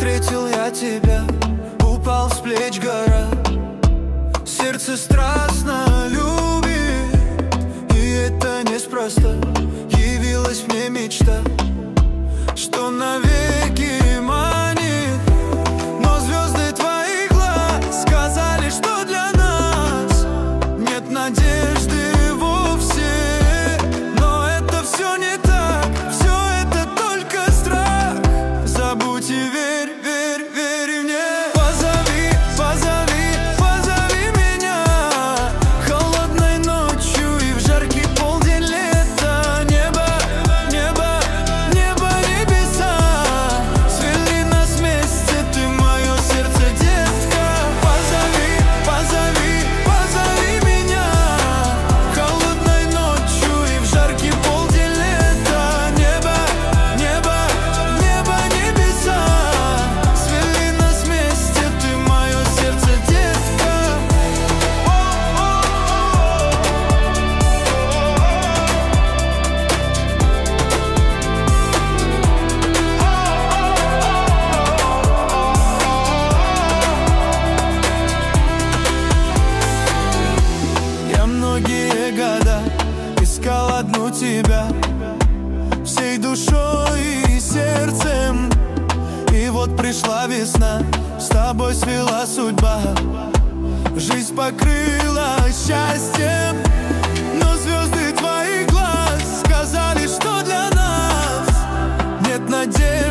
встретил я тебя, упал с плеч гора. Сердце страстно любит, и это неспроста. Явилась мне мечта, что навеки манит. Но звезды твоих глаз сказали, что для нас нет надежды вовсе. Но это все не так, все это только страх. Забудь и верь, верь, верь мне. Позови, позови, позови меня холодной ночью и в жаркий полдень лета. Небо, небо, небо, небеса свели нас вместе, ты мое сердце, детка. Позови, позови, позови меня холодной ночью и в жаркий полдень лета. Небо, небо, небо, небеса свели нас вместе, ты мое сердце, детка. Я многие года искал одну тебя всей душой и сердцем. И вот пришла весна, с тобой свела судьба. Жизнь покрыла счастьем, но звезды твоих глаз сказали, что для нас нет надежды.